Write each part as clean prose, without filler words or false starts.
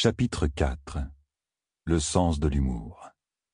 Chapitre 4. Le sens de l'humour.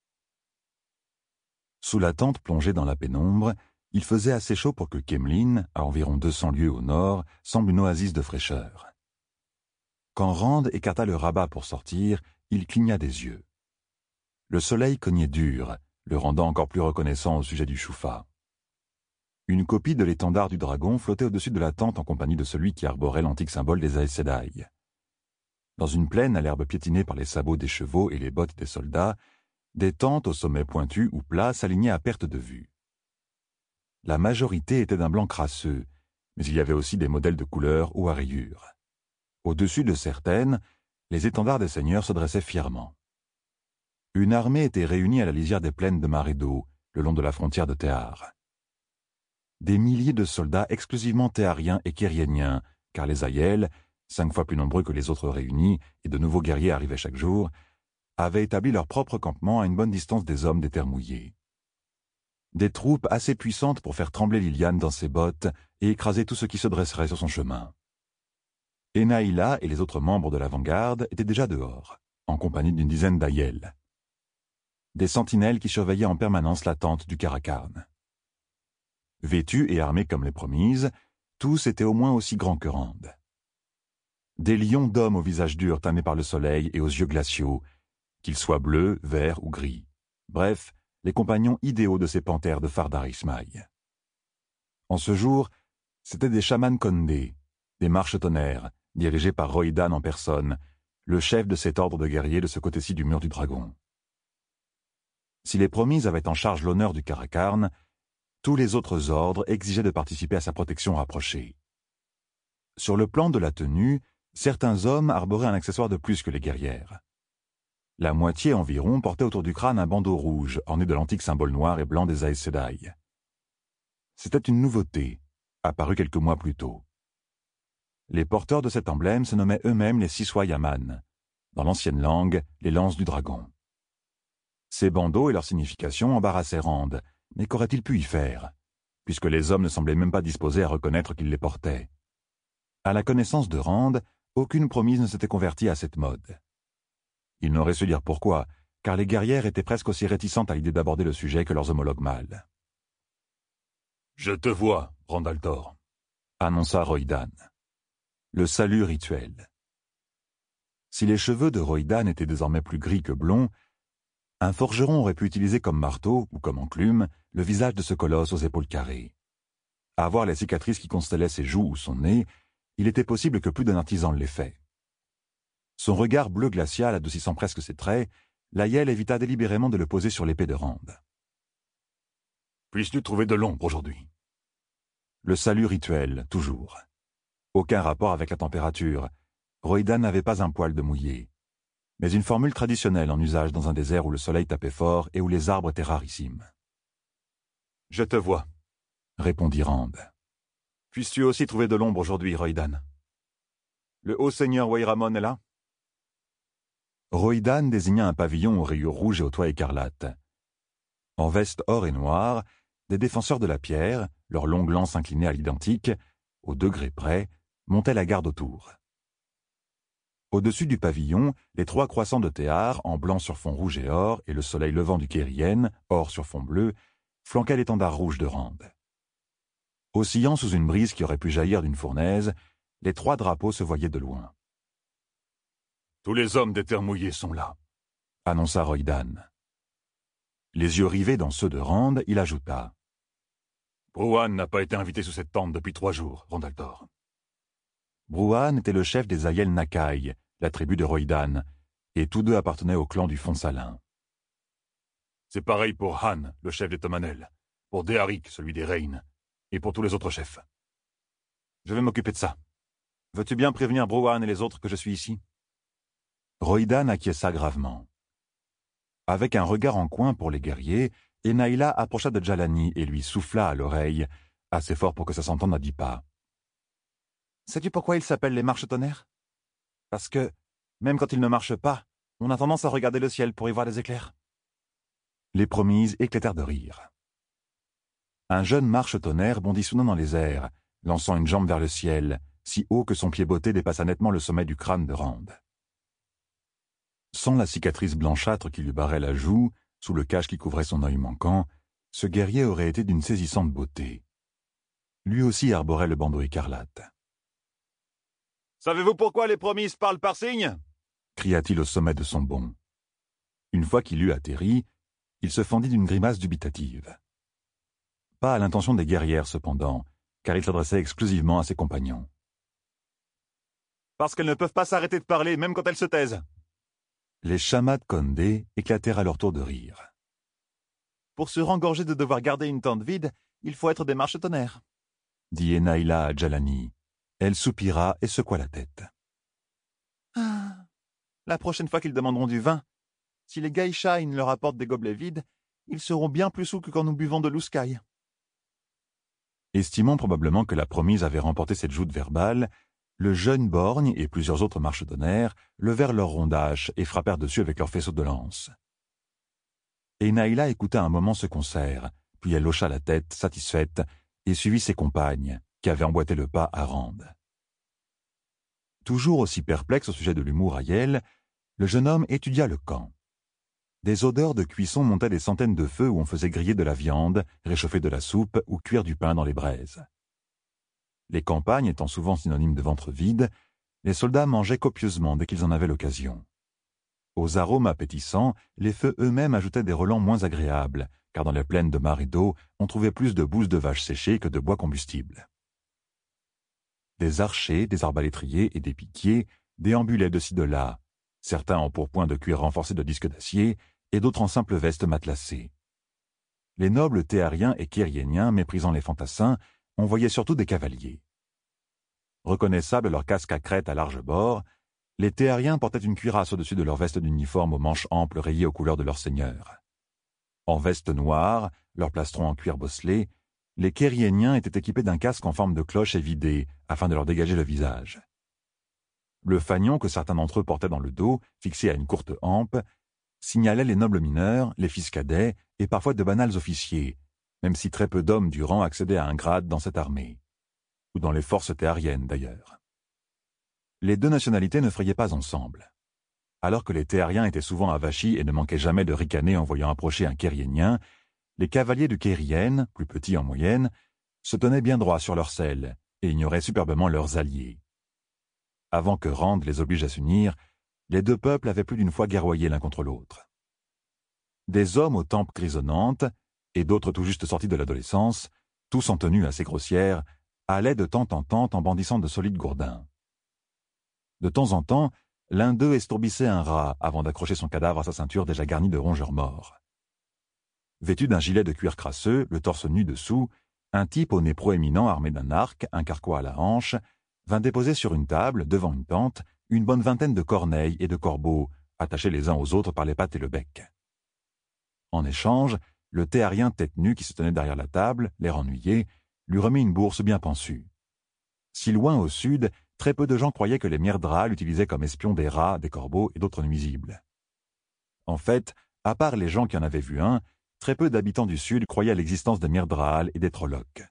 Sous la tente plongée dans la pénombre, il faisait assez chaud pour que Kemlin, à environ 200 lieues au nord, semble une oasis de fraîcheur. Quand Rand écarta le rabat pour sortir, il cligna des yeux. Le soleil cognait dur, le rendant encore plus reconnaissant au sujet du Choufa. Une copie de l'étendard du dragon flottait au-dessus de la tente en compagnie de celui qui arborait l'antique symbole des Aes Sedai. Dans une plaine à l'herbe piétinée par les sabots des chevaux et les bottes des soldats, des tentes au sommet pointu ou plat s'alignaient à perte de vue. La majorité était d'un blanc crasseux, mais il y avait aussi des modèles de couleur ou à rayures. Au-dessus de certaines, les étendards des seigneurs se dressaient fièrement. Une armée était réunie à la lisière des plaines de Maredo, le long de la frontière de Théar. Des milliers de soldats exclusivement théariens et kérieniens, car les Aiel, 5 fois plus nombreux que les autres réunis, et de nouveaux guerriers arrivaient chaque jour, avaient établi leur propre campement à une bonne distance des hommes des terres mouillées. Des troupes assez puissantes pour faire trembler Liliane dans ses bottes et écraser tout ce qui se dresserait sur son chemin. Enaïla et les autres membres de l'avant-garde étaient déjà dehors, en compagnie d'une dizaine d'Aiel. Des sentinelles qui surveillaient en permanence la tente du Karakarn. Vêtus et armés comme les promises, tous étaient au moins aussi grands que Rand. Des lions d'hommes au visage dur tamé par le soleil et aux yeux glaciaux, qu'ils soient bleus, verts ou gris. Bref, les compagnons idéaux de ces panthères de Fardar Ismaï. En ce jour, c'étaient des chamans Kondé, des marches-tonnerres, dirigés par Roïdan en personne, le chef de cet ordre de guerriers de ce côté-ci du mur du dragon. Si les promises avaient en charge l'honneur du Karakarn, tous les autres ordres exigeaient de participer à sa protection rapprochée. Sur le plan de la tenue, certains hommes arboraient un accessoire de plus que les guerrières. La moitié environ portait autour du crâne un bandeau rouge, orné de l'antique symbole noir et blanc des Aes Sedai. C'était une nouveauté, apparue quelques mois plus tôt. Les porteurs de cet emblème se nommaient eux-mêmes les Siswa Yaman, dans l'ancienne langue, les lances du dragon. Ces bandeaux et leur signification embarrassaient Rand, mais qu'aurait-il pu y faire, puisque les hommes ne semblaient même pas disposés à reconnaître qu'ils les portaient. À la connaissance de Rand, aucune promise ne s'était convertie à cette mode. Il n'aurait su dire pourquoi, car les guerrières étaient presque aussi réticentes à l'idée d'aborder le sujet que leurs homologues mâles. « Je te vois, Randaltor », annonça Roïdan. Le salut rituel. Si les cheveux de Roïdan étaient désormais plus gris que blonds, un forgeron aurait pu utiliser comme marteau ou comme enclume le visage de ce colosse aux épaules carrées. À voir les cicatrices qui constellaient ses joues ou son nez, il était possible que plus d'un artisan l'ait fait. Son regard bleu glacial adoucissant presque ses traits, l'Aiel évita délibérément de le poser sur l'épée de Rand. « Puisses-tu trouver de l'ombre aujourd'hui ?» Le salut rituel, toujours. Aucun rapport avec la température. Roïdan n'avait pas un poil de mouillé. Mais une formule traditionnelle en usage dans un désert où le soleil tapait fort et où les arbres étaient rarissimes. « Je te vois, » répondit Rand. « Puisses-tu aussi trouver de l'ombre aujourd'hui, Roïdan ? Le haut seigneur Wayramon est là ?» Roïdan désigna un pavillon aux rayures rouges et aux toits écarlates. En veste or et noire, des défenseurs de la pierre, leurs longues lances inclinées à l'identique, au degré près, montaient la garde autour. Au-dessus du pavillon, les 3 croissants de Théar, en blanc sur fond rouge et or, et le soleil levant du Kérien, or sur fond bleu, flanquaient l'étendard rouge de Rand. Oscillant sous une brise qui aurait pu jaillir d'une fournaise, les 3 drapeaux se voyaient de loin. « Tous les hommes des terres mouillées sont là, » annonça Roïdan. Les yeux rivés dans ceux de Rand, il ajouta. « Bruan n'a pas été invité sous cette tente depuis 3 jours, Randaltor. » Bruan était le chef des Aiel Nakai, la tribu de Roïdan, et tous deux appartenaient au clan du Fond Salin. C'est pareil pour Han, le chef des Tomanel, pour Déharik, celui des Reines, et pour tous les autres chefs. Je vais m'occuper de ça. Veux-tu bien prévenir Bruan et les autres que je suis ici ? Roïdan acquiesça gravement. Avec un regard en coin pour les guerriers, Enaïla approcha de Djalani et lui souffla à l'oreille, assez fort pour que ça s'entende à 10 pas. « Sais-tu pourquoi ils s'appellent les marches-tonnerres ? Parce que, même quand ils ne marchent pas, on a tendance à regarder le ciel pour y voir des éclairs. » Les promises éclatèrent de rire. Un jeune marche-tonnerre bondit soudain dans les airs, lançant une jambe vers le ciel, si haut que son pied botté dépassa nettement le sommet du crâne de Rand. Sans la cicatrice blanchâtre qui lui barrait la joue, sous le cache qui couvrait son œil manquant, ce guerrier aurait été d'une saisissante beauté. Lui aussi arborait le bandeau écarlate. « Savez-vous pourquoi les promises parlent par signes » cria-t-il au sommet de son bond. Une fois qu'il eut atterri, il se fendit d'une grimace dubitative. Pas à l'intention des guerrières, cependant, car il s'adressait exclusivement à ses compagnons. « Parce qu'elles ne peuvent pas s'arrêter de parler, même quand elles se taisent. » Les chamas de Condé éclatèrent à leur tour de rire. « Pour se rengorger de devoir garder une tente vide, il faut être des marche-tonnerres, » dit Enaïla à Djalani. Elle soupira et secoua la tête. Ah, la prochaine fois qu'ils demanderont du vin, si les geishas leur apportent des gobelets vides, ils seront bien plus saouls que quand nous buvons de l'ouscaille. Estimant probablement que la promise avait remporté cette joute verbale, le jeune borgne et plusieurs autres marche-tonnerres levèrent leurs rondaches et frappèrent dessus avec leurs faisceaux de lance. Enaïla écouta un moment ce concert, puis elle hocha la tête, satisfaite, et suivit ses compagnes, qui avaient emboîté le pas à Rande. Toujours aussi perplexe au sujet de l'humour à Yel, le jeune homme étudia le camp. Des odeurs de cuisson montaient des centaines de feux où on faisait griller de la viande, réchauffer de la soupe ou cuire du pain dans les braises. Les campagnes étant souvent synonymes de ventre vide, les soldats mangeaient copieusement dès qu'ils en avaient l'occasion. Aux arômes appétissants, les feux eux-mêmes ajoutaient des relents moins agréables, car dans les plaines de mar et d'eau, on trouvait plus de bousses de vaches séchées que de bois combustible. Des archers, des arbalétriers et des piquiers déambulaient de ci de là, certains en pourpoint de cuir renforcé de disques d'acier et d'autres en simples vestes matelassées. Les nobles théariens et kériéniens, méprisant les fantassins, on voyait surtout des cavaliers. Reconnaissables à leurs casques à crête à large bord, les théariens portaient une cuirasse au-dessus de leur veste d'uniforme aux manches amples rayées aux couleurs de leur seigneur. En veste noire, leur plastron en cuir bosselé, les kériéniens étaient équipés d'un casque en forme de cloche évidé, afin de leur dégager le visage. Le fanion que certains d'entre eux portaient dans le dos, fixé à une courte hampe, signalait les nobles mineurs, les fils cadets et parfois de banals officiers, même si très peu d'hommes du rang accédaient à un grade dans cette armée, ou dans les forces théariennes d'ailleurs. Les deux nationalités ne frayaient pas ensemble. Alors que les théariens étaient souvent avachis et ne manquaient jamais de ricaner en voyant approcher un kériénien, les cavaliers de Kérienne, plus petits en moyenne, se tenaient bien droit sur leurs selles et ignoraient superbement leurs alliés. Avant que Rande les oblige à s'unir, les deux peuples avaient plus d'une fois guerroyé l'un contre l'autre. Des hommes aux tempes grisonnantes, et d'autres tout juste sortis de l'adolescence, tous en tenue assez grossière, allaient de temps en temps en bandissant de solides gourdins. De temps en temps, l'un d'eux estourbissait un rat avant d'accrocher son cadavre à sa ceinture déjà garnie de rongeurs morts. Vêtu d'un gilet de cuir crasseux, le torse nu dessous, un type au nez proéminent armé d'un arc, un carquois à la hanche, vint déposer sur une table, devant une tente, une bonne vingtaine de corneilles et de corbeaux, attachés les uns aux autres par les pattes et le bec. En échange, le théarien tête nue qui se tenait derrière la table, l'air ennuyé, lui remit une bourse bien pensue. Si loin au sud, très peu de gens croyaient que les Mierdras l'utilisaient comme espion des rats, des corbeaux et d'autres nuisibles. En fait, à part les gens qui en avaient vu un, très peu d'habitants du Sud croyaient à l'existence des Myrdraal et des Trollocs.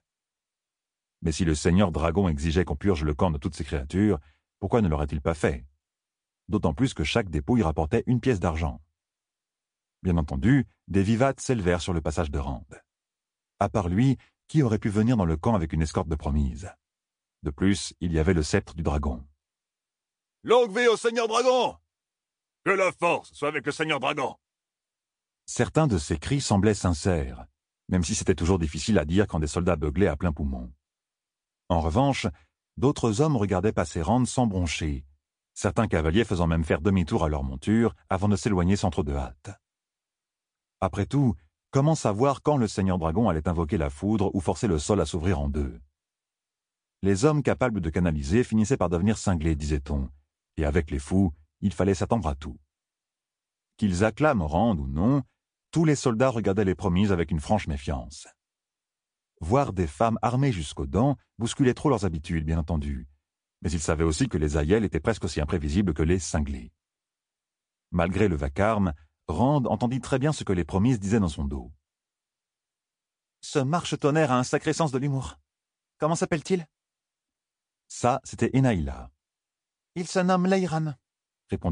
Mais si le seigneur dragon exigeait qu'on purge le camp de toutes ces créatures, pourquoi ne l'aurait-il pas fait? D'autant plus que chaque dépouille rapportait une pièce d'argent. Bien entendu, des vivates s'élevèrent sur le passage de Rande. À part lui, qui aurait pu venir dans le camp avec une escorte de promise? De plus, il y avait le sceptre du dragon. « Longue vie au seigneur dragon ! Que la force soit avec le seigneur dragon !» Certains de ces cris semblaient sincères, même si c'était toujours difficile à dire quand des soldats beuglaient à plein poumon. En revanche, d'autres hommes regardaient passer Rande sans broncher, certains cavaliers faisant même faire demi-tour à leur monture avant de s'éloigner sans trop de hâte. Après tout, comment savoir quand le seigneur dragon allait invoquer la foudre ou forcer le sol à s'ouvrir en deux? Les hommes capables de canaliser finissaient par devenir cinglés, disait-on, et avec les fous, il fallait s'attendre à tout. Qu'ils acclament Rande ou non, tous les soldats regardaient les promises avec une franche méfiance. Voir des femmes armées jusqu'aux dents bousculait trop leurs habitudes, bien entendu, mais ils savaient aussi que les aïels étaient presque aussi imprévisibles que les cinglés. Malgré le vacarme, Rande entendit très bien ce que les promises disaient dans son dos. « Ce marche-tonnerre a un sacré sens de l'humour. Comment s'appelle-t-il » Ça, c'était Enaïla. « Il se nomme Leiran »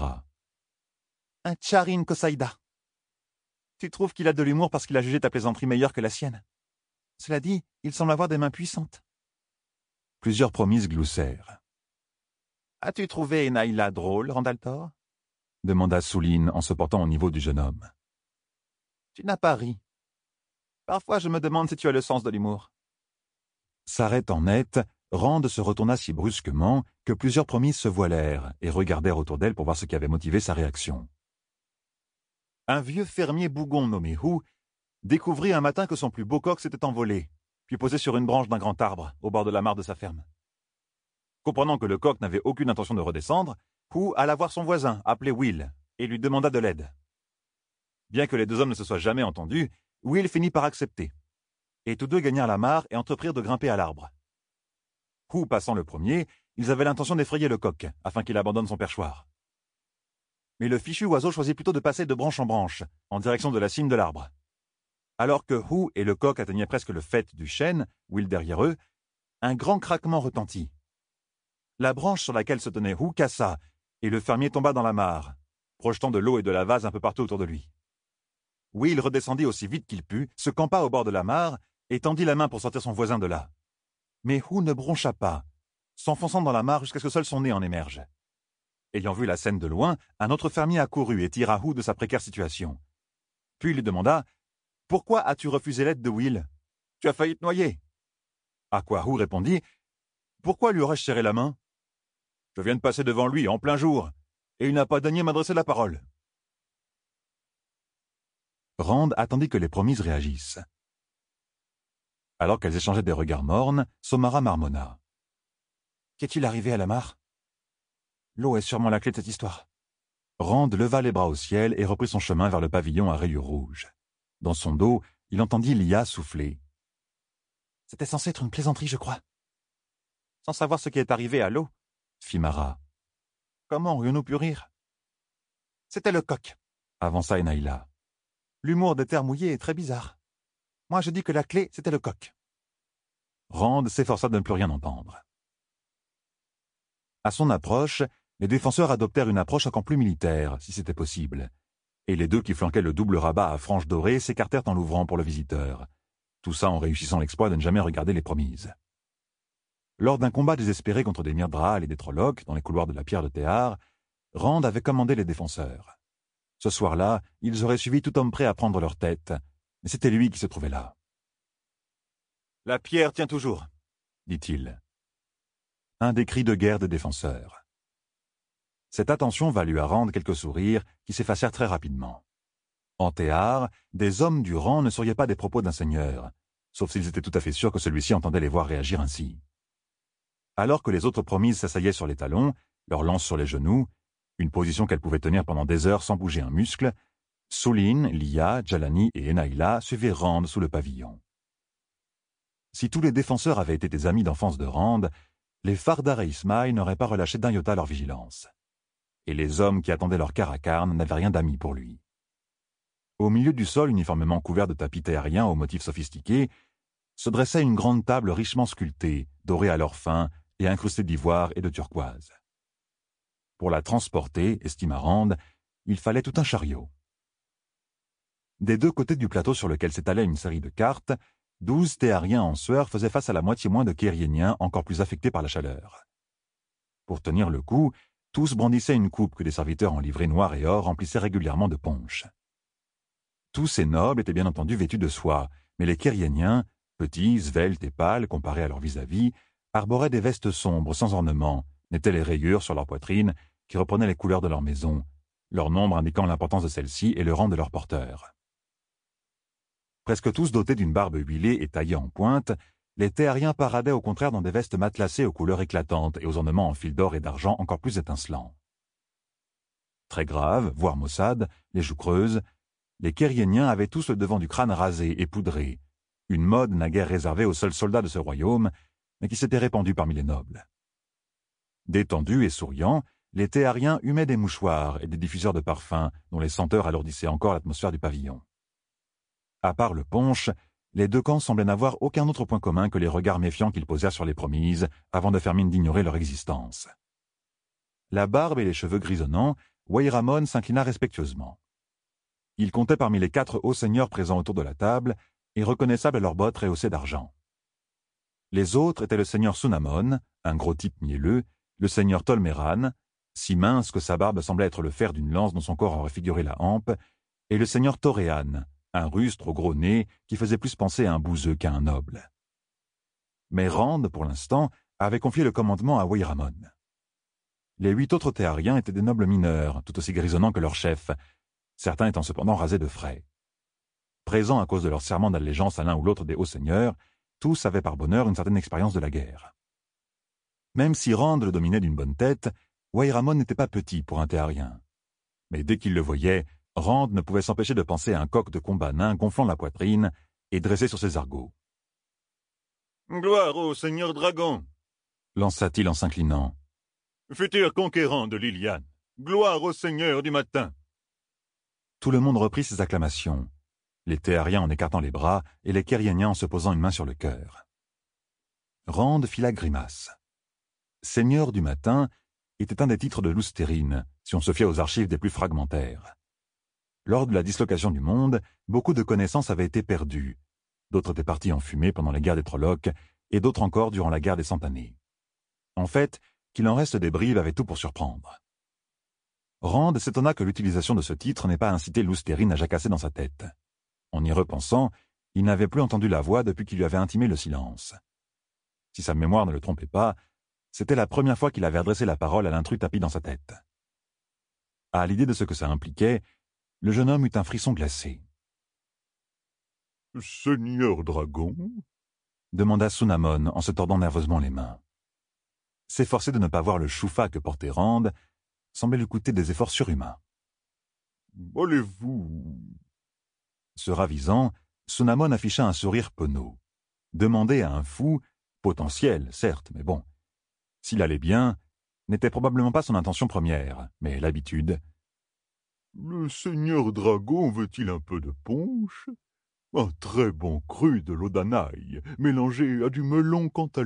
répondit Somara. Un Charin Kosaïda. Tu trouves qu'il a de l'humour parce qu'il a jugé ta plaisanterie meilleure que la sienne. Cela dit, il semble avoir des mains puissantes. Plusieurs promises gloussèrent. As-tu trouvé Enaïla drôle, Randaltor? Demanda Souline en se portant au niveau du jeune homme. Tu n'as pas ri. Parfois je me demande si tu as le sens de l'humour. S'arrêtant net, Rand se retourna si brusquement que plusieurs promises se voilèrent et regardèrent autour d'elle pour voir ce qui avait motivé sa réaction. Un vieux fermier bougon nommé Hou découvrit un matin que son plus beau coq s'était envolé, puis posé sur une branche d'un grand arbre, au bord de la mare de sa ferme. Comprenant que le coq n'avait aucune intention de redescendre, Hou alla voir son voisin, appelé Will, et lui demanda de l'aide. Bien que les deux hommes ne se soient jamais entendus, Will finit par accepter. Et tous deux gagnèrent la mare et entreprirent de grimper à l'arbre. Hou passant le premier, ils avaient l'intention d'effrayer le coq, afin qu'il abandonne son perchoir. Mais le fichu oiseau choisit plutôt de passer de branche en branche, en direction de la cime de l'arbre. Alors que Hou et le coq atteignaient presque le faîte du chêne, Will derrière eux, un grand craquement retentit. La branche sur laquelle se tenait Hou cassa, et le fermier tomba dans la mare, projetant de l'eau et de la vase un peu partout autour de lui. Will redescendit aussi vite qu'il put, se campa au bord de la mare, et tendit la main pour sortir son voisin de là. Mais Hou ne broncha pas, s'enfonçant dans la mare jusqu'à ce que seul son nez en émerge. Ayant vu la scène de loin, un autre fermier accourut et tira Hou de sa précaire situation. Puis il lui demanda « Pourquoi as-tu refusé l'aide de Will? Tu as failli te noyer. » À quoi Hou répondit « Pourquoi lui aurais-je serré la main? Je viens de passer devant lui en plein jour, et il n'a pas daigné m'adresser la parole. » Rand attendit que les promises réagissent. Alors qu'elles échangeaient des regards mornes, Somara marmonna. « Qu'est-il arrivé à la mare? L'eau est sûrement la clé de cette histoire. » Rand leva les bras au ciel et reprit son chemin vers le pavillon à rayures rouges. Dans son dos, il entendit Lia souffler. « C'était censé être une plaisanterie, je crois. »« Sans savoir ce qui est arrivé à l'eau, » fit Mara. « Comment aurions-nous pu rire? »« C'était le coq, » avança Enaïla. « L'humour des terres mouillées est très bizarre. Moi, je dis que la clé, c'était le coq. » Rand s'efforça de ne plus rien entendre. À son approche, les défenseurs adoptèrent une approche encore plus militaire, si c'était possible, et les deux qui flanquaient le double rabat à franges dorées s'écartèrent en l'ouvrant pour le visiteur, tout ça en réussissant l'exploit de ne jamais regarder les promises. Lors d'un combat désespéré contre des Myrddraal et des Trollocs dans les couloirs de la pierre de Théar, Rand avait commandé les défenseurs. Ce soir-là, ils auraient suivi tout homme prêt à prendre leur tête, mais c'était lui qui se trouvait là. « La pierre tient toujours, » dit-il. Un des cris de guerre des défenseurs. Cette attention valut à Rand quelques sourires qui s'effacèrent très rapidement. En Théar, des hommes du rang ne souriaient pas des propos d'un seigneur, sauf s'ils étaient tout à fait sûrs que celui-ci entendait les voir réagir ainsi. Alors que les autres promises s'asseillaient sur les talons, leurs lances sur les genoux, une position qu'elles pouvaient tenir pendant des heures sans bouger un muscle, Souline, Lia, Jalani et Enaïla suivirent Rand sous le pavillon. Si tous les défenseurs avaient été des amis d'enfance de Rand, les Fardar et Ismaï n'auraient pas relâché d'un iota leur vigilance. Et les hommes qui attendaient leur Karakarn n'avaient rien d'amis pour lui. Au milieu du sol uniformément couvert de tapis théariens aux motifs sophistiqués, se dressait une grande table richement sculptée, dorée à l'or fin et incrustée d'ivoire et de turquoise. Pour la transporter, estima Rand, il fallait tout un chariot. Des deux côtés du plateau sur lequel s'étalait une série de cartes, 12 théariens en sueur faisaient face à la moitié moins de Kériéniens encore plus affectés par la chaleur. Pour tenir le coup, tous brandissaient une coupe que des serviteurs en livrée noire et or remplissaient régulièrement de punch. Tous ces nobles étaient bien entendu vêtus de soie, mais les Kériéniens, petits, sveltes et pâles comparés à leurs vis-à-vis, arboraient des vestes sombres, sans ornement, n'étaient les rayures sur leur poitrine qui reprenaient les couleurs de leur maison, leur nombre indiquant l'importance de celle-ci et le rang de leur porteur. Presque tous dotés d'une barbe huilée et taillée en pointe, les théariens paradaient au contraire dans des vestes matelassées aux couleurs éclatantes et aux ornements en fil d'or et d'argent encore plus étincelants. Très graves, voire maussades, les joues creuses, les Kériéniens avaient tous le devant du crâne rasé et poudré, une mode naguère réservée aux seuls soldats de ce royaume, mais qui s'était répandue parmi les nobles. Détendus et souriants, les théariens humaient des mouchoirs et des diffuseurs de parfums dont les senteurs alourdissaient encore l'atmosphère du pavillon. À part le punch, les deux camps semblaient n'avoir aucun autre point commun que les regards méfiants qu'ils posèrent sur les promises avant de faire mine d'ignorer leur existence. La barbe et les cheveux grisonnants Wayramon s'inclina respectueusement. Il comptait parmi les 4 hauts seigneurs présents autour de la table et reconnaissables à leurs bottes rehaussées d'argent. Les autres étaient le seigneur Sunamon, un gros type mielleux, le seigneur Tolmeran, si mince que sa barbe semblait être le fer d'une lance dont son corps aurait figuré la hampe, et le seigneur Toréan, un rustre au gros nez qui faisait plus penser à un bouseux qu'à un noble. Mais Rand, pour l'instant, avait confié le commandement à Wayramon. Les 8 autres Théariens étaient des nobles mineurs, tout aussi grisonnants que leur chef, certains étant cependant rasés de frais. Présents à cause de leur serment d'allégeance à l'un ou l'autre des hauts seigneurs, tous avaient par bonheur une certaine expérience de la guerre. Même si Rand le dominait d'une bonne tête, Wayramon n'était pas petit pour un Théarien. Mais dès qu'il le voyait, Rand ne pouvait s'empêcher de penser à un coq de combat nain gonflant la poitrine et dressé sur ses argots. « Gloire au seigneur dragon !» lança-t-il en s'inclinant. « Futur conquérant de Liliane, gloire au seigneur du matin !» Tout le monde reprit ses acclamations, les Théariens en écartant les bras et les Kérieniens en se posant une main sur le cœur. Rand fit la grimace. Seigneur du matin était un des titres de Lousterine, si on se fiait aux archives des plus fragmentaires. Lors de la dislocation du monde, beaucoup de connaissances avaient été perdues. D'autres étaient parties en fumée pendant les guerres des Trollocs, et d'autres encore durant la guerre des Cent Années. En fait, qu'il en reste des bribes avait tout pour surprendre. Rand s'étonna que l'utilisation de ce titre n'ait pas incité Lousterine à jacasser dans sa tête. En y repensant, il n'avait plus entendu la voix depuis qu'il lui avait intimé le silence. Si sa mémoire ne le trompait pas, c'était la première fois qu'il avait adressé la parole à l'intrus tapi dans sa tête. À l'idée de ce que ça impliquait, le jeune homme eut un frisson glacé. « Seigneur dragon ?» demanda Sunamon en se tordant nerveusement les mains. S'efforcer de ne pas voir le choufa que portait Rand semblait lui coûter des efforts surhumains. « Allez-vous » Se ravisant, Sunamon afficha un sourire penaud. Demander à un fou, potentiel, certes, mais bon, s'il allait bien, n'était probablement pas son intention première, mais l'habitude. « Le seigneur dragon veut-il un peu de punch ? Un très bon cru de l'eau d'Anaï, mélangé à du melon cantalou. »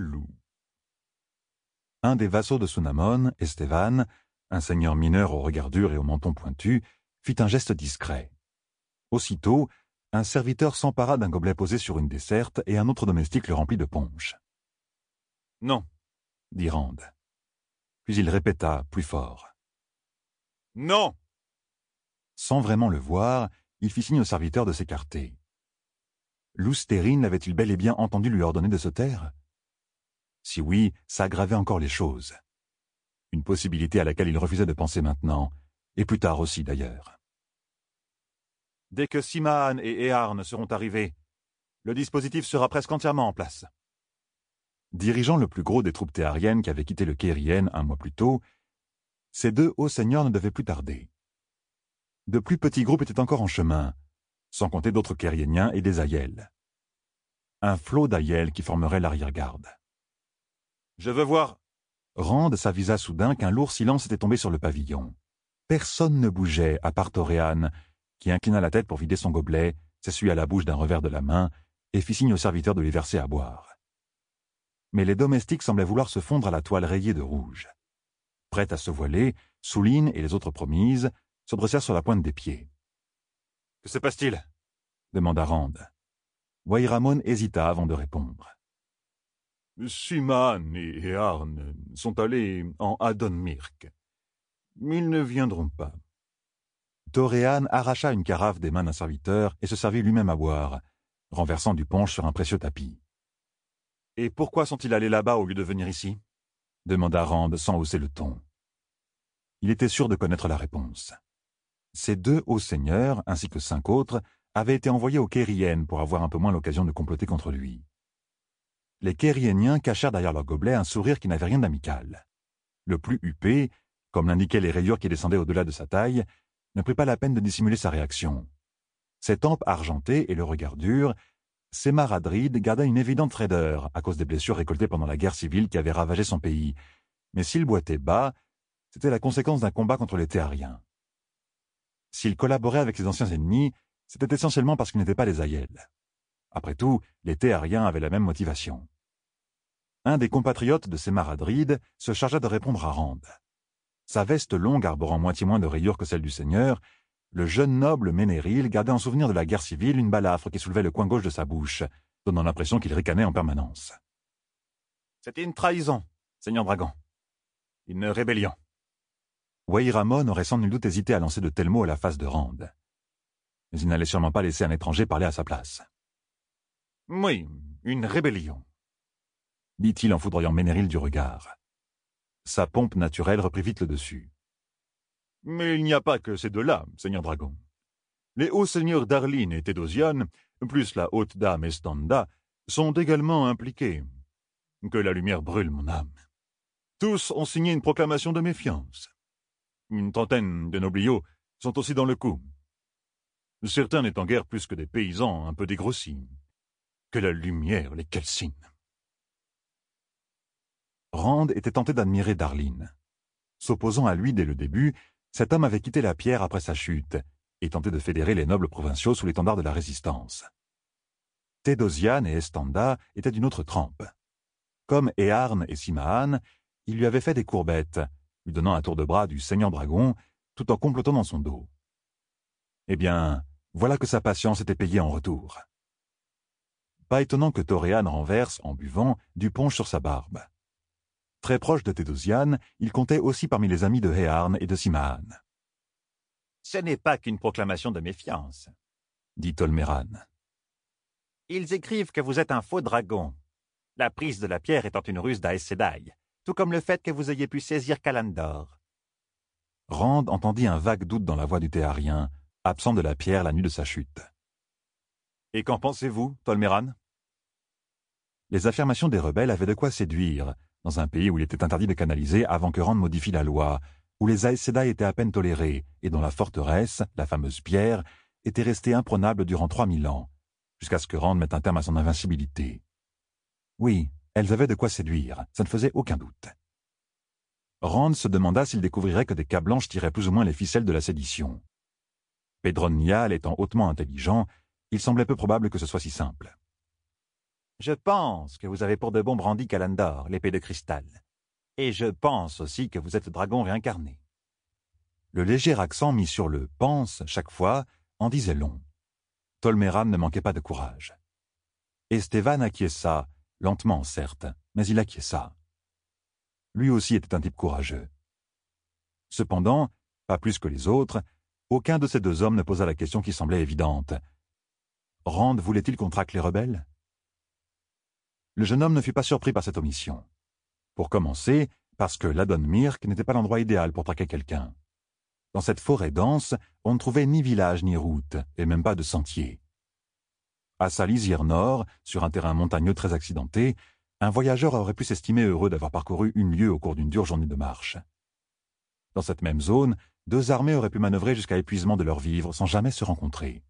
Un des vassaux de Sunamon, Estevan, un seigneur mineur au regard dur et au menton pointu, fit un geste discret. Aussitôt, un serviteur s'empara d'un gobelet posé sur une desserte et un autre domestique le remplit de punch. « Non, » dit Rand. Puis il répéta plus fort. « Non !» Sans vraiment le voir, il fit signe au serviteur de s'écarter. Lousterine l'avait-il bel et bien entendu lui ordonner de se taire? Si oui, ça aggravait encore les choses. Une possibilité à laquelle il refusait de penser maintenant, et plus tard aussi d'ailleurs. Dès que Simaan et Earn seront arrivés, le dispositif sera presque entièrement en place. Dirigeant le plus gros des troupes théariennes qui avaient quitté le Kérien un mois plus tôt, ces 2 hauts seigneurs ne devaient plus tarder. De plus petits groupes étaient encore en chemin, sans compter d'autres Kérieniens et des Aiels. Un flot d'Aiels qui formerait l'arrière-garde. « Je veux voir !» Rand s'avisa soudain qu'un lourd silence était tombé sur le pavillon. Personne ne bougeait, à part Toréan, qui inclina la tête pour vider son gobelet, s'essuya la bouche d'un revers de la main et fit signe au serviteur de lui verser à boire. Mais les domestiques semblaient vouloir se fondre à la toile rayée de rouge. Prêtes à se voiler, Souline et les autres promises se dressèrent sur la pointe des pieds. « Que se passe-t-il » demanda Rand. Wayramon hésita avant de répondre. « Simaan et Earn sont allés en Adonmirk. Ils ne viendront pas. » Toréan arracha une carafe des mains d'un serviteur et se servit lui-même à boire, renversant du punch sur un précieux tapis. « Et pourquoi sont-ils allés là-bas au lieu de venir ici » demanda Rand sans hausser le ton. Il était sûr de connaître la réponse. Ces 2 hauts seigneurs, ainsi que 5 autres, avaient été envoyés aux Kériennes pour avoir un peu moins l'occasion de comploter contre lui. Les Kérieniens cachèrent derrière leur gobelet un sourire qui n'avait rien d'amical. Le plus huppé, comme l'indiquaient les rayures qui descendaient au-delà de sa taille, ne prit pas la peine de dissimuler sa réaction. Ses tempes argentées et le regard dur, Sémaradrid garda une évidente raideur à cause des blessures récoltées pendant la guerre civile qui avait ravagé son pays, mais s'il boitait bas, c'était la conséquence d'un combat contre les Théariens. S'il collaborait avec ses anciens ennemis, c'était essentiellement parce qu'ils n'étaient pas des Aiels. Après tout, les Théariens avaient la même motivation. Un des compatriotes de Sémaradrid se chargea de répondre à Rand. sa veste longue arborant moitié moins de rayures que celle du seigneur, le jeune noble Ménéril gardait en souvenir de la guerre civile une balafre qui soulevait le coin gauche de sa bouche, donnant l'impression qu'il ricanait en permanence. « C'était une trahison, seigneur dragon. Une rébellion. » Wahiramon aurait sans nul doute hésité à lancer de tels mots à la face de Rand. Mais il n'allait sûrement pas laisser un étranger parler à sa place. « Oui, une rébellion, » dit-il en foudroyant Ménéril du regard. Sa pompe naturelle reprit vite le dessus. « Mais il n'y a pas que ces deux-là, seigneur dragon. Les hauts seigneurs d'Arline et Thédosiane, plus la haute dame Estanda, sont également impliqués. Que la lumière brûle mon âme. Tous ont signé une proclamation de méfiance. Une trentaine de nobliaux sont aussi dans le coup. Certains n'étant guère plus que des paysans un peu dégrossis. Que la lumière les calcine. » Rand était tenté d'admirer Darline. S'opposant à lui dès le début, cet homme avait quitté la pierre après sa chute et tenté de fédérer les nobles provinciaux sous l'étendard de la résistance. Thédosiane et Estanda étaient d'une autre trempe. Comme Earn et Simahan, il lui avait fait des courbettes, lui donnant un tour de bras du seigneur dragon, tout en complotant dans son dos. Eh bien, voilà que sa patience était payée en retour. Pas étonnant que Toréane renverse, en buvant, du punch sur sa barbe. Très proche de Thédosiane, il comptait aussi parmi les amis de Earn et de Simahan. « Ce n'est pas qu'une proclamation de méfiance, » dit Tolméran. « Ils écrivent que vous êtes un faux dragon, la prise de la pierre étant une ruse d'Aes Sedai, tout comme le fait que vous ayez pu saisir Kalandor. » Rand entendit un vague doute dans la voix du Théarien, absent de la pierre la nuit de sa chute. « Et qu'en pensez-vous, Tolméran » Les affirmations des rebelles avaient de quoi séduire, dans un pays où il était interdit de canaliser avant que Rand modifie la loi, où les Aes Sedai étaient à peine tolérés, et dont la forteresse, la fameuse pierre, était restée imprenable durant 3000 ans, jusqu'à ce que Rand mette un terme à son invincibilité. Oui, elles avaient de quoi séduire, ça ne faisait aucun doute. Rand se demanda s'il découvrirait que des cas blanches tiraient plus ou moins les ficelles de la sédition. Pedron Nial étant hautement intelligent, il semblait peu probable que ce soit si simple. « Je pense que vous avez pour de bon brandi Kalandor, l'épée de cristal. Et je pense aussi que vous êtes dragon réincarné. » Le léger accent mis sur le « pense » chaque fois en disait long. Tolméran ne manquait pas de courage. Estevan acquiesça, lentement certes, mais il acquiesça. Lui aussi était un type courageux. Cependant, pas plus que les autres, aucun de ces deux hommes ne posa la question qui semblait évidente. Rand voulait-il qu'on traque les rebelles? Le jeune homme ne fut pas surpris par cette omission. Pour commencer, parce que l'Adon Mirk n'était pas l'endroit idéal pour traquer quelqu'un. Dans cette forêt dense, on ne trouvait ni village ni route, et même pas de sentier. À sa lisière nord, sur un terrain montagneux très accidenté, un voyageur aurait pu s'estimer heureux d'avoir parcouru 1 lieue au cours d'une dure journée de marche. Dans cette même zone, 2 armées auraient pu manœuvrer jusqu'à épuisement de leurs vivres sans jamais se rencontrer.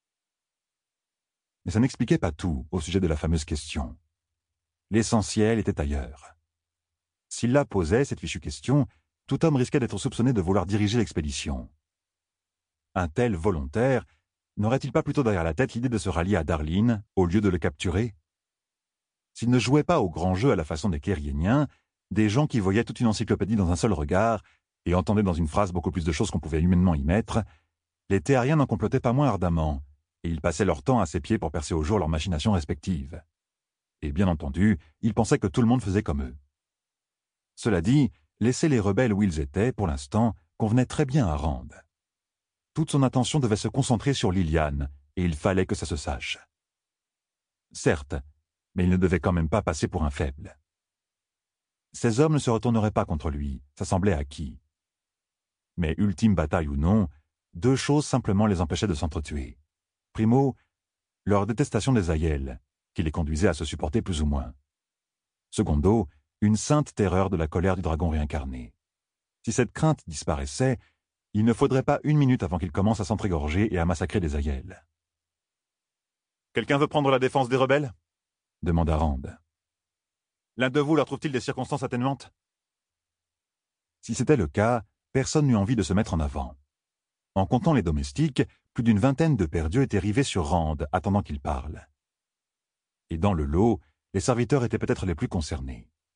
Mais ça n'expliquait pas tout au sujet de la fameuse question. L'essentiel était ailleurs. S'il la posait, cette fichue question, tout homme risquait d'être soupçonné de vouloir diriger l'expédition. Un tel volontaire n'aurait-il pas plutôt derrière la tête l'idée de se rallier à Darline, au lieu de le capturer? S'il ne jouait pas au grand jeu à la façon des Kériéniens, des gens qui voyaient toute une encyclopédie dans un seul regard et entendaient dans une phrase beaucoup plus de choses qu'on pouvait humainement y mettre, les Théariens n'en complotaient pas moins ardemment, et ils passaient leur temps à ses pieds pour percer au jour leurs machinations respectives. Et bien entendu, ils pensaient que tout le monde faisait comme eux. Cela dit, laisser les rebelles où ils étaient, pour l'instant, convenait très bien à Rand. Toute son attention devait se concentrer sur Liliane, et il fallait que ça se sache. Certes, mais il ne devait quand même pas passer pour un faible. Ces hommes ne se retourneraient pas contre lui, ça semblait acquis. Mais ultime bataille ou non, 2 choses simplement les empêchaient de s'entretuer. Primo, leur détestation des Aiel, qui les conduisait à se supporter plus ou moins. Secondo, une sainte terreur de la colère du dragon réincarné. Si cette crainte disparaissait, il ne faudrait pas 1 minute avant qu'il commence à s'entrégorger et à massacrer des Aiel. « Quelqu'un veut prendre la défense des rebelles » demanda Rand. « L'un de vous leur trouve-t-il des circonstances atténuantes » Si c'était le cas, personne n'eut envie de se mettre en avant. En comptant les domestiques, plus d'une vingtaine de perdus étaient rivés sur Rand, attendant qu'il parle. Et dans le lot, les serviteurs étaient peut-être les plus concernés.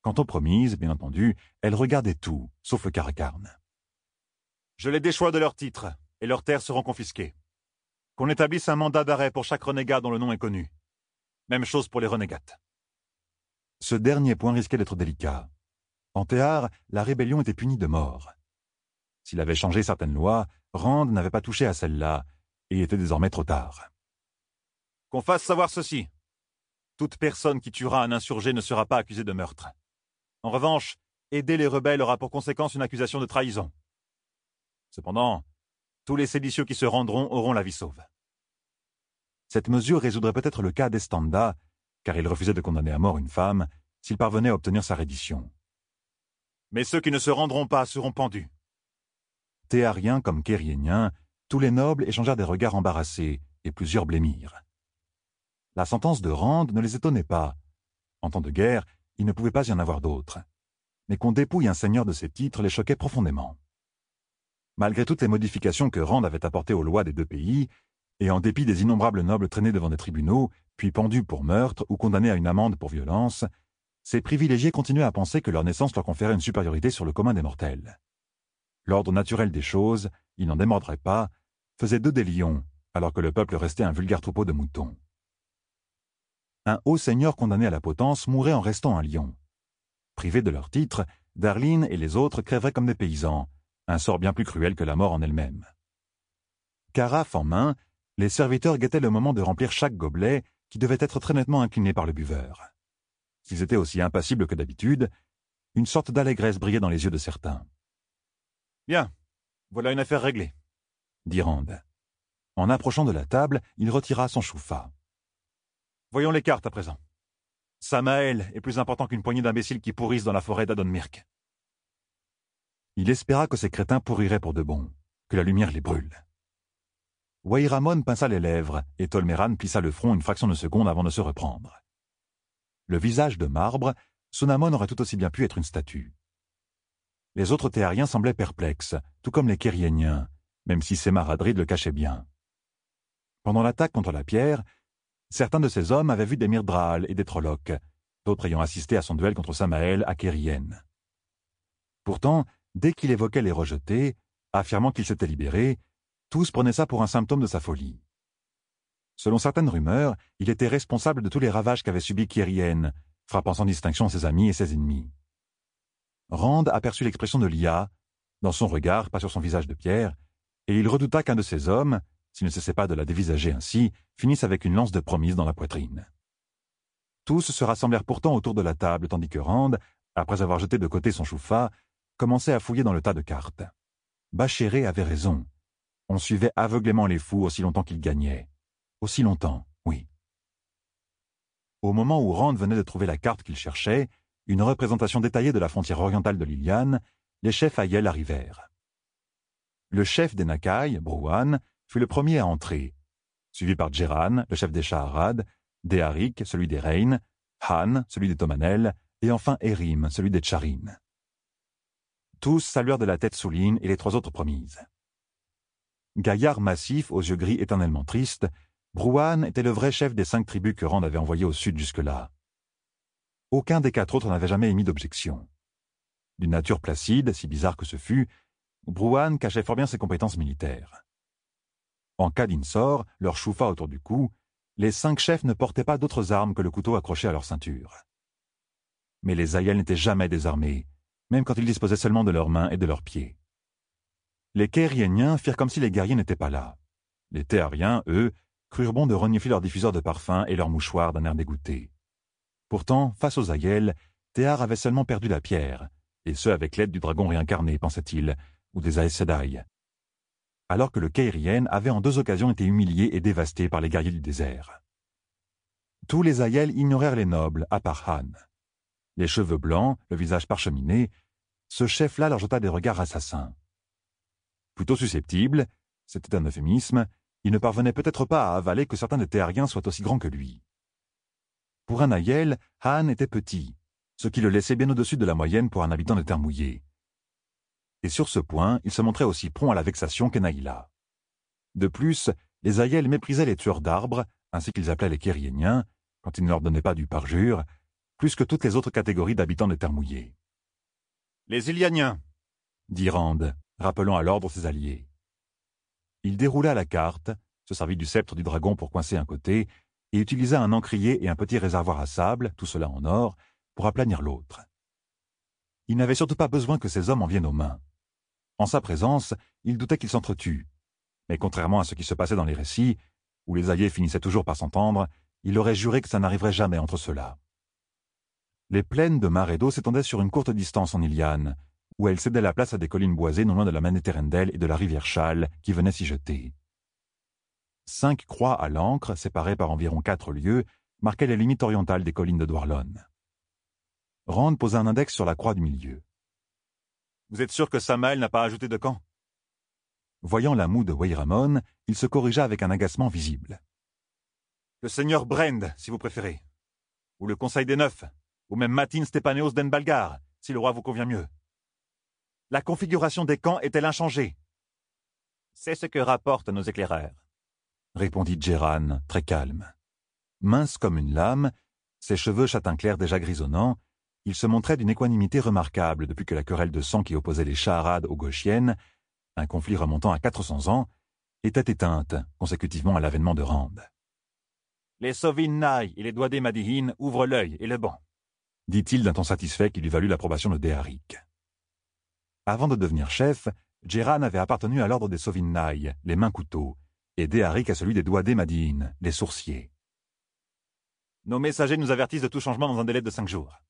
Quant aux promises, bien entendu, elles regardaient tout, sauf le Karakarn. Je les déchois de leurs titres, et leurs terres seront confisquées. Qu'on établisse un mandat d'arrêt pour chaque renégat dont le nom est connu. Même chose pour les renégates. Ce dernier point risquait d'être délicat. En Théar, la rébellion était punie de mort. S'il avait changé certaines lois, Rand n'avait pas touché à celle-là, et était désormais trop tard. Qu'on fasse savoir ceci. Toute personne qui tuera un insurgé ne sera pas accusée de meurtre. En revanche, aider les rebelles aura pour conséquence une accusation de trahison. Cependant, tous les séditieux qui se rendront auront la vie sauve. Cette mesure résoudrait peut-être le cas d'Estanda, car il refusait de condamner à mort une femme s'il parvenait à obtenir sa reddition. Mais ceux qui ne se rendront pas seront pendus. Théariens comme Kériéniens, tous les nobles échangèrent des regards embarrassés, et plusieurs blêmirent. La sentence de Rand ne les étonnait pas. En temps de guerre, il ne pouvait pas y en avoir d'autres. Mais qu'on dépouille un seigneur de ses titres les choquait profondément. Malgré toutes les modifications que Rand avait apportées aux lois des deux pays, et en dépit des innombrables nobles traînés devant des tribunaux, puis pendus pour meurtre ou condamnés à une amende pour violence, ces privilégiés continuaient à penser que leur naissance leur conférait une supériorité sur le commun des mortels. L'ordre naturel des choses, il n'en démordrait pas, faisait d'eux des lions, alors que le peuple restait un vulgaire troupeau de moutons. Un haut seigneur condamné à la potence mourrait en restant un lion. Privés de leur titre, Darlene et les autres crèveraient comme des paysans, un sort bien plus cruel que la mort en elle-même. Carafe en main, les serviteurs guettaient le moment de remplir chaque gobelet qui devait être très nettement incliné par le buveur. S'ils étaient aussi impassibles que d'habitude, une sorte d'allégresse brillait dans les yeux de certains. « Bien, voilà une affaire réglée, » dit Rand. En approchant de la table, il retira son choufa. « Voyons les cartes à présent. Samael est plus important qu'une poignée d'imbéciles qui pourrissent dans la forêt d'Adonmirk. » Il espéra que ces crétins pourriraient pour de bon, que la lumière les brûle. Wairamon pinça les lèvres, et Tolmeran plissa le front une fraction de seconde avant de se reprendre. Le visage de marbre, Sonamon aurait tout aussi bien pu être une statue. Les autres Théariens semblaient perplexes, tout comme les Kériéniens, même si ses maradrides le cachaient bien. Pendant l'attaque contre la pierre, certains de ces hommes avaient vu des Myrdraal et des Trollocs, d'autres ayant assisté à son duel contre Samael à Kérienne. Pourtant, dès qu'il évoquait les rejetés, affirmant qu'il s'était libéré, tous prenaient ça pour un symptôme de sa folie. Selon certaines rumeurs, il était responsable de tous les ravages qu'avait subis Kérienne, frappant sans distinction ses amis et ses ennemis. Rand aperçut l'expression de Lia, dans son regard, pas sur son visage de pierre, et il redouta qu'un de ces hommes, s'il ne cessait pas de la dévisager ainsi, finisse avec une lance de promise dans la poitrine. Tous se rassemblèrent pourtant autour de la table, tandis que Rand, après avoir jeté de côté son choufa, commençait à fouiller dans le tas de cartes. Bachéré avait raison. On suivait aveuglément les fous aussi longtemps qu'ils gagnaient. Aussi longtemps, oui. Au moment où Rand venait de trouver la carte qu'il cherchait, une représentation détaillée de la frontière orientale de Liliane, les chefs Aiel arrivèrent. Le chef des Nakai, Brouan, fut le premier à entrer, suivi par Djeran, le chef des Shaharad, Déharik, celui des Reines, Han, celui des Tomanel, et enfin Erim, celui des Tcharin. Tous saluèrent de la tête Souline et les trois autres promises. Gaillard massif, aux yeux gris éternellement tristes, Brouan était le vrai chef des 5 tribus que Rand avait envoyées au sud jusque-là. Aucun des 4 autres n'avait jamais émis d'objection. D'une nature placide, si bizarre que ce fût, Brouan cachait fort bien ses compétences militaires. En cas d'insort, leur choufa autour du cou, les 5 chefs ne portaient pas d'autres armes que le couteau accroché à leur ceinture. Mais les Aiel n'étaient jamais désarmés, même quand ils disposaient seulement de leurs mains et de leurs pieds. Les Kériéniens firent comme si les guerriers n'étaient pas là. Les Théariens, eux, crurent bon de renifler leurs diffuseurs de parfums et leurs mouchoirs d'un air dégoûté. Pourtant, face aux Aiel, Théar avait seulement perdu la pierre, et ce avec l'aide du dragon réincarné, pensait-il, ou des Aes Sedai. Alors que le Kérien avait en 2 occasions été humilié et dévasté par les guerriers du désert. Tous les Aiel ignorèrent les nobles, à part Han. Les cheveux blancs, le visage parcheminé, ce chef-là leur jeta des regards assassins. Plutôt susceptible, c'était un euphémisme, il ne parvenait peut-être pas à avaler que certains des Théariens soient aussi grands que lui. Pour un Aiel, Han était petit, ce qui le laissait bien au-dessus de la moyenne pour un habitant de terre mouillée. Et sur ce point, il se montrait aussi prompt à la vexation qu'Enaïla. De plus, les Aiel méprisaient les tueurs d'arbres, ainsi qu'ils appelaient les Kériéniens, quand ils ne leur donnaient pas du parjure, plus que toutes les autres catégories d'habitants de terre mouillée. « Les Ilianiens !» dit Rand, rappelant à l'ordre ses alliés. Il déroula la carte, se servit du sceptre du dragon pour coincer un côté, et utilisa un encrier et un petit réservoir à sable, tout cela en or, pour aplanir l'autre. Il n'avait surtout pas besoin que ces hommes en viennent aux mains. En sa présence, il doutait qu'ils s'entretuent. Mais contrairement à ce qui se passait dans les récits, où les alliés finissaient toujours par s'entendre, il aurait juré que ça n'arriverait jamais entre ceux-là. Les plaines de mar et d'eau s'étendaient sur une courte distance en Iliane, où elles cédaient la place à des collines boisées non loin de la Ménétérendel et de la rivière Chal qui venait s'y jeter. 5 croix à l'ancre, séparées par environ 4 lieues, marquaient les limites orientales des collines de Dwarlon. Rand posa un index sur la croix du milieu. « Vous êtes sûr que Samael n'a pas ajouté de camp ?» Voyant la moue de Weyramon, il se corrigea avec un agacement visible. « Le seigneur Brend, si vous préférez. Ou le Conseil des Neufs. Ou même Matin Stepaneos d'Enbalgar, si le roi vous convient mieux. La configuration des camps est-elle inchangée ? C'est ce que rapportent nos éclaireurs, répondit Djeran, très calme. Mince comme une lame, ses cheveux châtain clair déjà grisonnants, il se montrait d'une équanimité remarquable depuis que la querelle de sang qui opposait les Shaharades aux Gauchiennes, un conflit remontant à 400 ans, était éteinte consécutivement à l'avènement de Rand. Les Sovin Nai et les Douadé Madihin ouvrent l'œil et le banc, dit-il d'un ton satisfait qui lui valut l'approbation de Déharik. Avant de devenir chef, Djeran avait appartenu à l'ordre des Sovin Nai, les mains-couteaux, et Déharik à celui des Douadé Madihin, les sourciers. Nos messagers nous avertissent de tout changement dans un délai de 5 jours.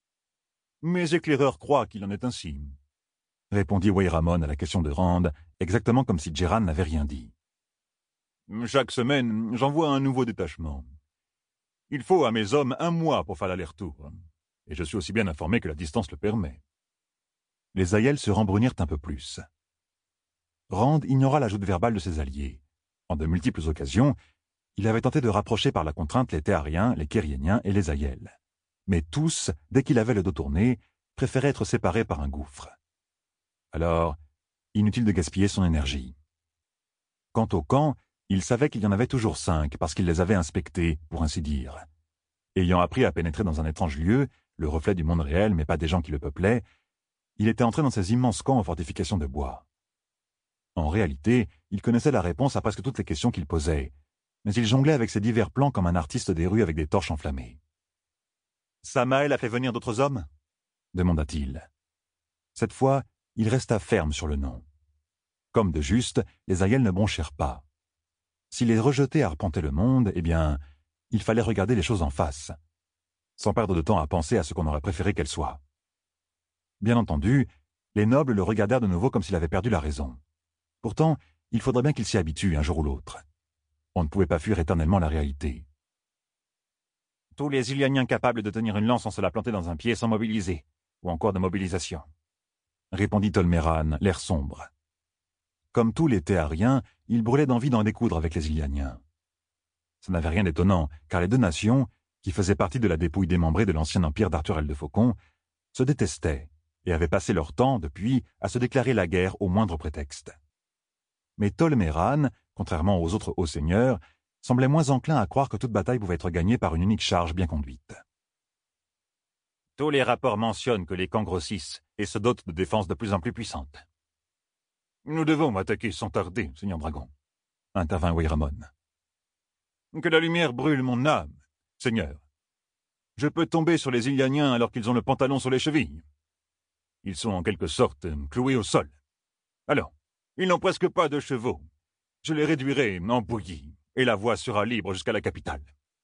Mes éclaireurs croient qu'il en est ainsi, répondit Weyramon à la question de Rand, exactement comme si Djeran n'avait rien dit. Chaque semaine, j'envoie un nouveau détachement. Il faut à mes hommes 1 mois pour faire l'aller-retour, et je suis aussi bien informé que la distance le permet. Les aïels se rembrunirent un peu plus. Rand ignora l'ajout verbal de ses alliés. En de multiples occasions, il avait tenté de rapprocher par la contrainte les Théariens, les Kériéniens et les aïels. Mais tous, dès qu'il avait le dos tourné, préféraient être séparés par un gouffre. Alors, inutile de gaspiller son énergie. Quant au camp, il savait qu'il y en avait toujours 5 parce qu'il les avait inspectés, pour ainsi dire. Ayant appris à pénétrer dans un étrange lieu, le reflet du monde réel mais pas des gens qui le peuplaient, il était entré dans ces immenses camps aux fortifications de bois. En réalité, il connaissait la réponse à presque toutes les questions qu'il posait, mais il jonglait avec ses divers plans comme un artiste des rues avec des torches enflammées. « Samael a fait venir d'autres hommes » demanda-t-il. Cette fois, il resta ferme sur le nom. Comme de juste, les aïels ne bronchèrent pas. Si les rejetés arpentaient le monde, eh bien, il fallait regarder les choses en face, sans perdre de temps à penser à ce qu'on aurait préféré qu'elles soient. Bien entendu, les nobles le regardèrent de nouveau comme s'il avait perdu la raison. Pourtant, il faudrait bien qu'il s'y habitue un jour ou l'autre. On ne pouvait pas fuir éternellement la réalité. Tous les Ilianiens capables de tenir une lance sans se la planter dans un pied sont mobilisés, ou en cours de mobilisation, répondit Tolméran, l'air sombre. Comme tous les Théariens, il brûlait d'envie d'en découdre avec les Ilianiens. Ça n'avait rien d'étonnant, car les deux nations, qui faisaient partie de la dépouille démembrée de l'ancien empire d'Arthur el de Faucon, se détestaient et avaient passé leur temps, depuis, à se déclarer la guerre au moindre prétexte. Mais Tolméran, contrairement aux autres hauts seigneurs, semblait moins enclin à croire que toute bataille pouvait être gagnée par une unique charge bien conduite. Tous les rapports mentionnent que les camps grossissent et se dotent de défenses de plus en plus puissantes. Nous devons attaquer sans tarder, Seigneur Dragon, intervint Weyramon. Que la lumière brûle mon âme, Seigneur. Je peux tomber sur les Ilianiens alors qu'ils ont le pantalon sur les chevilles. Ils sont en quelque sorte cloués au sol. Alors, ils n'ont presque pas de chevaux. Je les réduirai en bouillie, et la voie sera libre jusqu'à la capitale.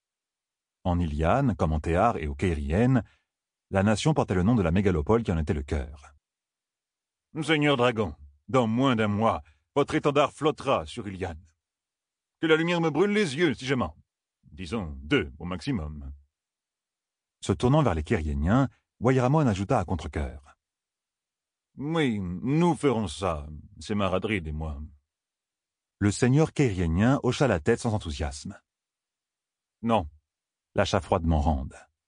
En Iliane, comme en Théar et aux Kériennes, la nation portait le nom de la mégalopole qui en était le cœur. Seigneur Dragon, dans moins d'1 mois, votre étendard flottera sur Iliane. Que la lumière me brûle les yeux si je mens. Disons 2 au maximum. Se tournant vers les Kériéniens, Weyramon ajouta à contre-cœur. Oui, nous ferons ça, c'est Maradrid et moi. Le seigneur kériénien hocha la tête sans enthousiasme. Non, lâcha froidement Rand.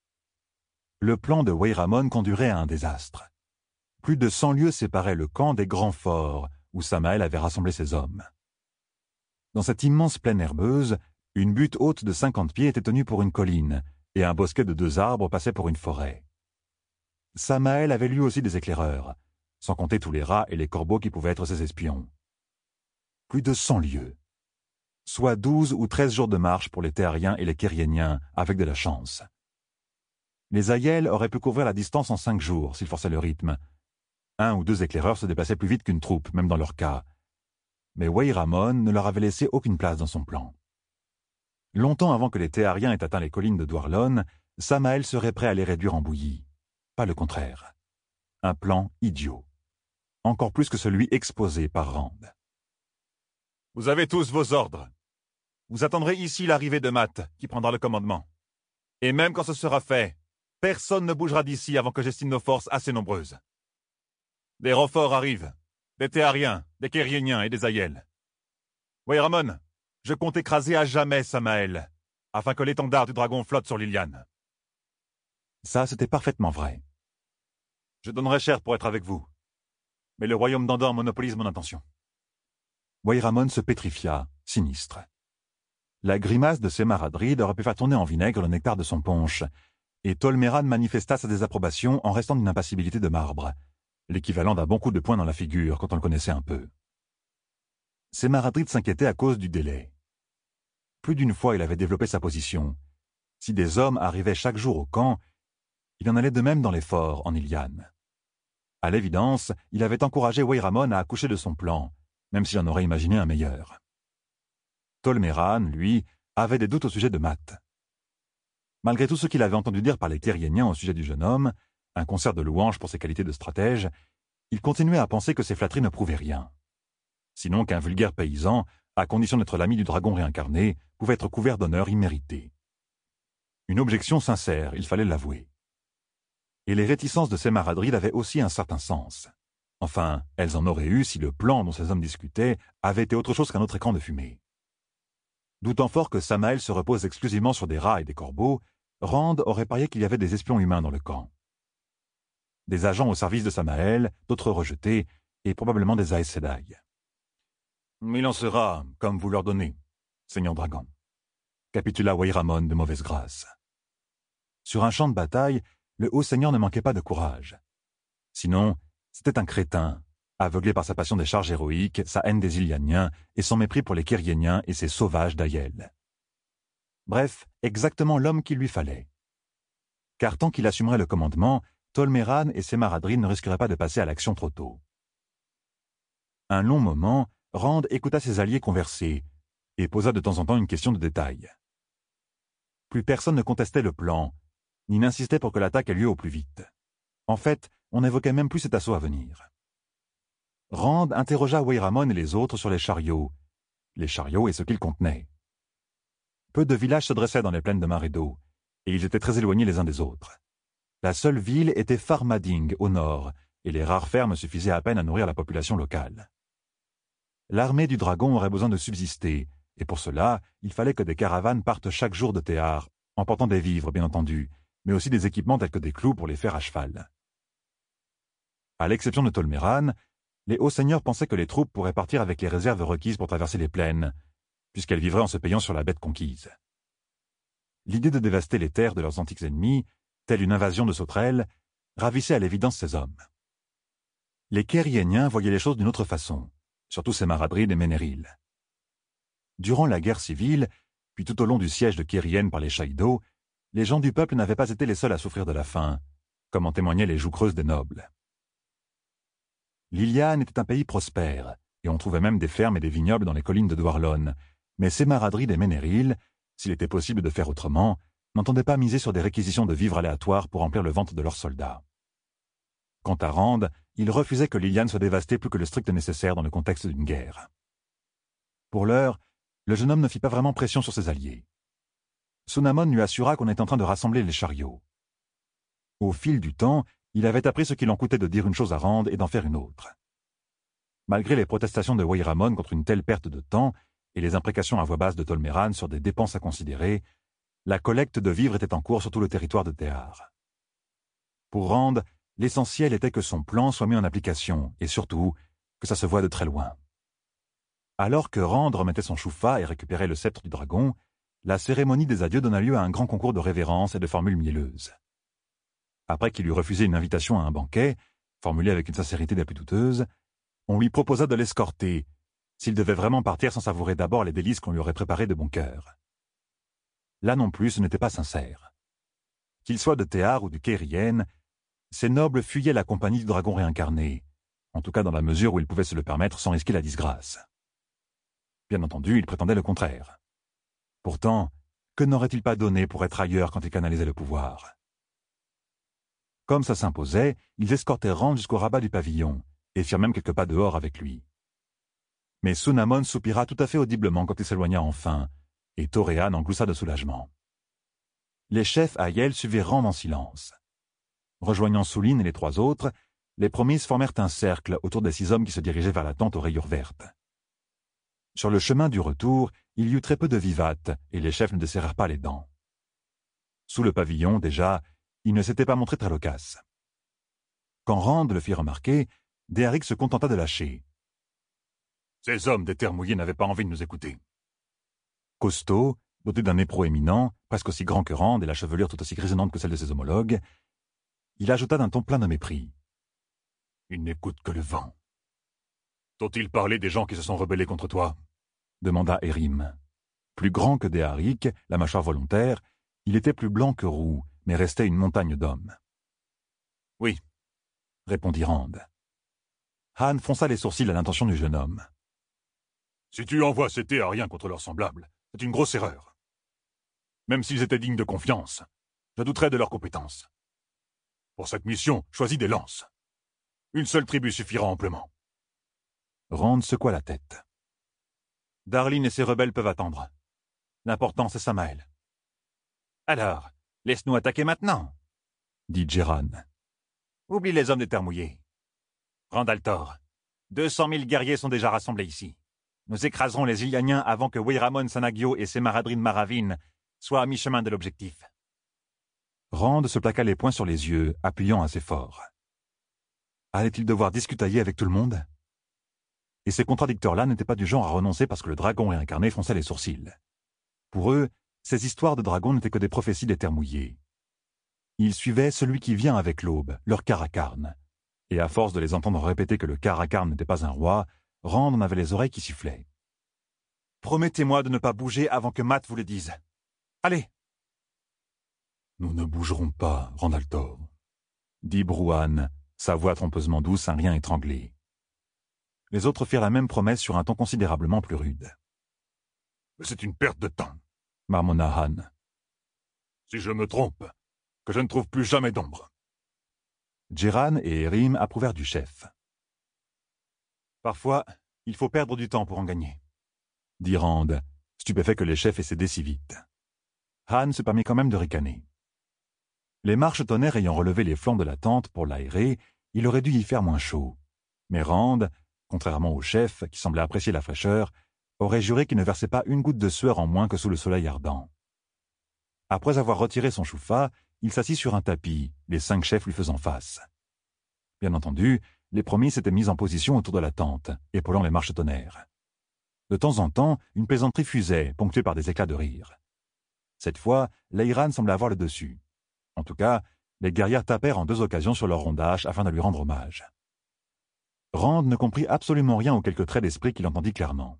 Le plan de Weyramon conduirait à un désastre. Plus de 100 lieues séparaient le camp des grands forts, où Samael avait rassemblé ses hommes. Dans cette immense plaine herbeuse, une butte haute de 50 pieds était tenue pour une colline, et un bosquet de 2 arbres passait pour une forêt. Samael avait lui aussi des éclaireurs, sans compter tous les rats et les corbeaux qui pouvaient être ses espions. Plus de 100 lieues, soit 12 ou 13 jours de marche pour les Théariens et les Kériéniens, avec de la chance. Les Aïels auraient pu couvrir la distance en 5 jours, s'ils forçaient le rythme. 1 ou 2 éclaireurs se déplaçaient plus vite qu'une troupe, même dans leur cas. Mais Weyramon ne leur avait laissé aucune place dans son plan. Longtemps avant que les Théariens aient atteint les collines de Dwarlon, Samael serait prêt à les réduire en bouillie. Pas le contraire. Un plan idiot. Encore plus que celui exposé par Rand. Vous avez tous vos ordres. Vous attendrez ici l'arrivée de Matt, qui prendra le commandement. Et même quand ce sera fait, personne ne bougera d'ici avant que j'estime nos forces assez nombreuses. Des renforts arrivent, des Théariens, des Kériéniens et des Aïels. Weyramon, je compte écraser à jamais Samael, afin que l'étendard du dragon flotte sur l'Iliane. Ça, c'était parfaitement vrai. Je donnerais cher pour être avec vous, mais le royaume d'Andor monopolise mon attention. Weyramon se pétrifia, sinistre. La grimace de Sémaradrid aurait pu faire tourner en vinaigre le nectar de son punch, et Tolmeran manifesta sa désapprobation en restant d'une impassibilité de marbre, l'équivalent d'un bon coup de poing dans la figure quand on le connaissait un peu. Sémaradrid s'inquiétait à cause du délai. Plus d'une fois il avait développé sa position. Si des hommes arrivaient chaque jour au camp, il en allait de même dans les forts en Iliane. À l'évidence, il avait encouragé Weyramon à accoucher de son plan, même s'il en aurait imaginé un meilleur. Tolmeran, lui, avait des doutes au sujet de Matt. Malgré tout ce qu'il avait entendu dire par les Kériéniens au sujet du jeune homme, un concert de louanges pour ses qualités de stratège, il continuait à penser que ces flatteries ne prouvaient rien. Sinon qu'un vulgaire paysan, à condition d'être l'ami du dragon réincarné, pouvait être couvert d'honneurs immérités. Une objection sincère, il fallait l'avouer. Et les réticences de Sémaradrid avaient aussi un certain sens. Enfin, elles en auraient eu si le plan dont ces hommes discutaient avait été autre chose qu'un autre écran de fumée. Doutant fort que Samael se repose exclusivement sur des rats et des corbeaux, Rand aurait parié qu'il y avait des espions humains dans le camp. Des agents au service de Samael, d'autres rejetés, et probablement des Aes Sedai. Il en sera comme vous l'ordonnez, Seigneur Dragon. Capitula Weyramon de mauvaise grâce. Sur un champ de bataille, le haut seigneur ne manquait pas de courage. Sinon, c'était un crétin, aveuglé par sa passion des charges héroïques, sa haine des Ilianiens et son mépris pour les Kériéniens et ses sauvages d'Aiel. Bref, exactement l'homme qu'il lui fallait. Car tant qu'il assumerait le commandement, Tolmeran et Sémaradrid ne risqueraient pas de passer à l'action trop tôt. Un long moment, Rand écouta ses alliés converser et posa de temps en temps une question de détail. Plus personne ne contestait le plan, ni n'insistait pour que l'attaque ait lieu au plus vite. En fait, on n'évoquait même plus cet assaut à venir. Rand interrogea Weyramon et les autres sur les chariots et ce qu'ils contenaient. Peu de villages se dressaient dans les plaines de Maredo, et ils étaient très éloignés les uns des autres. La seule ville était Farmading, au nord, et les rares fermes suffisaient à peine à nourrir la population locale. L'armée du dragon aurait besoin de subsister, et pour cela, il fallait que des caravanes partent chaque jour de Théar, emportant des vivres, bien entendu, mais aussi des équipements tels que des clous pour les faire à cheval. À l'exception de Tolmeran, les hauts seigneurs pensaient que les troupes pourraient partir avec les réserves requises pour traverser les plaines, puisqu'elles vivraient en se payant sur la bête conquise. L'idée de dévaster les terres de leurs antiques ennemis, telle une invasion de sauterelles, ravissait à l'évidence ces hommes. Les Kériéniens voyaient les choses d'une autre façon, surtout Sémaradrid et Ménéril. Durant la guerre civile, puis tout au long du siège de Kérienne par les Shaïdo, les gens du peuple n'avaient pas été les seuls à souffrir de la faim, comme en témoignaient les joues creuses des nobles. L'Iliane était un pays prospère, et on trouvait même des fermes et des vignobles dans les collines de Dwarlon, mais Sémaradrid et Ménéril, s'il était possible de faire autrement, n'entendaient pas miser sur des réquisitions de vivres aléatoires pour remplir le ventre de leurs soldats. Quant à Rand, il refusait que l'Iliane soit dévastée plus que le strict nécessaire dans le contexte d'une guerre. Pour l'heure, le jeune homme ne fit pas vraiment pression sur ses alliés. Sunamon lui assura qu'on était en train de rassembler les chariots. Au fil du temps, il avait appris ce qu'il en coûtait de dire une chose à Rand et d'en faire une autre. Malgré les protestations de Weyramon contre une telle perte de temps et les imprécations à voix basse de Tolmeran sur des dépenses à considérer, la collecte de vivres était en cours sur tout le territoire de Théar. Pour Rand, l'essentiel était que son plan soit mis en application et surtout que ça se voie de très loin. Alors que Rand remettait son choufa et récupérait le sceptre du dragon, la cérémonie des adieux donna lieu à un grand concours de révérences et de formules mielleuses. Après qu'il eut refusé une invitation à un banquet, formulée avec une sincérité des plus douteuses, on lui proposa de l'escorter, s'il devait vraiment partir sans savourer d'abord les délices qu'on lui aurait préparées de bon cœur. Là non plus, ce n'était pas sincère. Qu'il soit de Théar ou du Kérien, ces nobles fuyaient la compagnie du dragon réincarné, en tout cas dans la mesure où ils pouvaient se le permettre sans risquer la disgrâce. Bien entendu, ils prétendaient le contraire. Pourtant, que n'auraient-ils pas donné pour être ailleurs quand ils canalisaient le pouvoir? Comme ça s'imposait, ils escortèrent Rand jusqu'au rabat du pavillon, et firent même quelques pas dehors avec lui. Mais Sunamon soupira tout à fait audiblement quand il s'éloigna enfin, et Toréan en gloussa de soulagement. Les chefs Aiel suivirent Rand en silence. Rejoignant Souline et les 3 autres, les promises formèrent un cercle autour des 6 hommes qui se dirigeaient vers la tente aux rayures vertes. Sur le chemin du retour, il y eut très peu de vivates, et les chefs ne desserrèrent pas les dents. Sous le pavillon, déjà, il ne s'était pas montré très loquace. Quand Rand le fit remarquer, Déharic se contenta de lâcher. Ces hommes des terres mouillées n'avaient pas envie de nous écouter. Costaud, doté d'un nez proéminent, presque aussi grand que Rand et la chevelure tout aussi grisonnante que celle de ses homologues, il ajouta d'un ton plein de mépris. Ils n'écoutent que le vent. T'ont-ils parlé des gens qui se sont rebellés contre toi? Demanda Érim. Plus grand que Déharic, la mâchoire volontaire, il était plus blanc que roux, mais restait une montagne d'hommes. Oui, répondit Rand. Han fronça les sourcils à l'intention du jeune homme. Si tu envoies ces Théariens contre leurs semblables, c'est une grosse erreur. Même s'ils étaient dignes de confiance, je douterais de leurs compétences. Pour cette mission, choisis des lances. Une seule tribu suffira amplement. Rand secoua la tête. Darlin et ses rebelles peuvent attendre. L'important, c'est Samael. Alors, laisse-nous attaquer maintenant, dit Djeran. Oublie les hommes des terres mouillées. Randaltor, 200 000 guerriers sont déjà rassemblés ici. Nous écraserons les Ilianiens avant que Weiramon Sanagio et ses Maradrin Maravin soient à mi-chemin de l'objectif. Rand se plaqua les poings sur les yeux, appuyant assez fort. Allait-il devoir discutailler avec tout le monde? Et ces contradicteurs-là n'étaient pas du genre à renoncer parce que le dragon réincarné fronçait les sourcils. Pour eux, ces histoires de dragons n'étaient que des prophéties des terres mouillées. Ils suivaient celui qui vient avec l'aube, leur Karakarn. Et à force de les entendre répéter que le Karakarn n'était pas un roi, Rand en avait les oreilles qui sifflaient. « Promettez-moi de ne pas bouger avant que Matt vous le dise. Allez !» « Nous ne bougerons pas, Randaltor, » dit Bruan, sa voix trompeusement douce, un rien étranglé. Les autres firent la même promesse sur un ton considérablement plus rude. « Mais c'est une perte de temps, » marmonna Han. « Si je me trompe, que je ne trouve plus jamais d'ombre. » Djeran et Érim approuvèrent du chef. « Parfois, il faut perdre du temps pour en gagner, » dit Rand, stupéfait que les chefs aient cédé si vite. Han se permit quand même de ricaner. Les marches-tonnerres ayant relevé les flancs de la tente pour l'aérer, il aurait dû y faire moins chaud. Mais Rand, contrairement au chef, qui semblait apprécier la fraîcheur, aurait juré qu'il ne versait pas une goutte de sueur en moins que sous le soleil ardent. Après avoir retiré son choufa, il s'assit sur un tapis, les 5 chefs lui faisant face. Bien entendu, les premiers s'étaient mis en position autour de la tente, épaulant les marches-tonnerres. De temps en temps, une plaisanterie fusait, ponctuée par des éclats de rire. Cette fois, Leiran semblait avoir le dessus. En tout cas, les guerrières tapèrent en 2 occasions sur leur rondage afin de lui rendre hommage. Rand ne comprit absolument rien aux quelques traits d'esprit qu'il entendit clairement.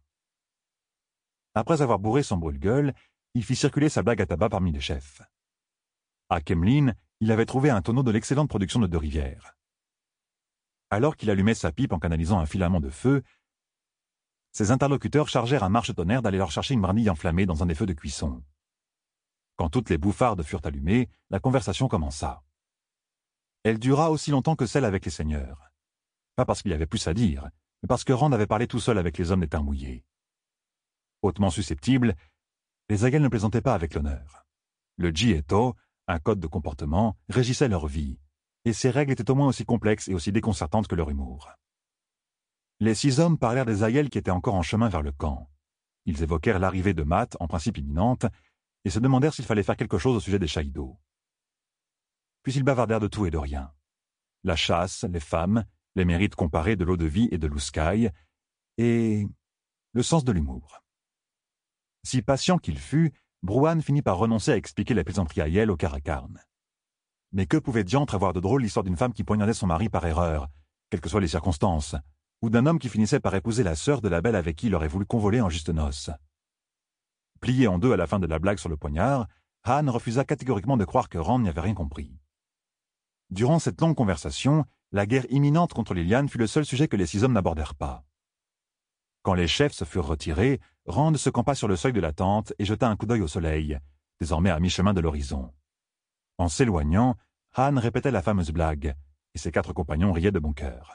Après avoir bourré son brûle-gueule, il fit circuler sa blague à tabac parmi les chefs. À Kemlin, il avait trouvé un tonneau de l'excellente production de 2 rivières. Alors qu'il allumait sa pipe en canalisant un filament de feu, ses interlocuteurs chargèrent un marche-tonnerre d'aller leur chercher une brindille enflammée dans un des feux de cuisson. Quand toutes les bouffardes furent allumées, la conversation commença. Elle dura aussi longtemps que celle avec les seigneurs. Pas parce qu'il y avait plus à dire, mais parce que Rand avait parlé tout seul avec les hommes des terres mouillées. Hautement susceptibles, les Aiel ne plaisantaient pas avec l'honneur. Le Jieto, un code de comportement, régissait leur vie, et ces règles étaient au moins aussi complexes et aussi déconcertantes que leur humour. Les 6 hommes parlèrent des Aiel qui étaient encore en chemin vers le camp. Ils évoquèrent l'arrivée de Matt, en principe imminente, et se demandèrent s'il fallait faire quelque chose au sujet des Shaïdo. Puis ils bavardèrent de tout et de rien. La chasse, les femmes, les mérites comparés de l'eau-de-vie et de l'Ouscaï, et le sens de l'humour. Si patient qu'il fut, Brouhan finit par renoncer à expliquer la plaisanterie à Yael au Caracarne. Mais que pouvait diantre avoir de drôle l'histoire d'une femme qui poignardait son mari par erreur, quelles que soient les circonstances, ou d'un homme qui finissait par épouser la sœur de la belle avec qui il aurait voulu convoler en juste noces? Plié en deux à la fin de la blague sur le poignard, Han refusa catégoriquement de croire que Rand n'y avait rien compris. Durant cette longue conversation, la guerre imminente contre Liliane fut le seul sujet que les 6 hommes n'abordèrent pas. Quand les chefs se furent retirés, Rand se campa sur le seuil de la tente et jeta un coup d'œil au soleil, désormais à mi-chemin de l'horizon. En s'éloignant, Han répétait la fameuse blague, et ses 4 compagnons riaient de bon cœur.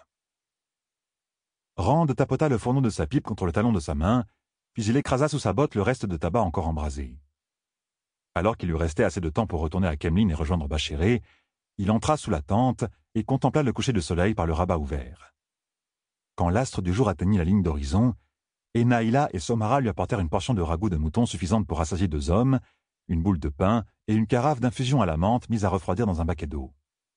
Rand tapota le fourneau de sa pipe contre le talon de sa main, puis il écrasa sous sa botte le reste de tabac encore embrasé. Alors qu'il lui restait assez de temps pour retourner à Kemlin et rejoindre Bachéré, il entra sous la tente et contempla le coucher de soleil par le rabat ouvert. Quand l'astre du jour atteignit la ligne d'horizon, Enaïla et Somara lui apportèrent une portion de ragoût de mouton suffisante pour rassasier 2 hommes, une boule de pain et une carafe d'infusion à la menthe mise à refroidir dans un baquet d'eau.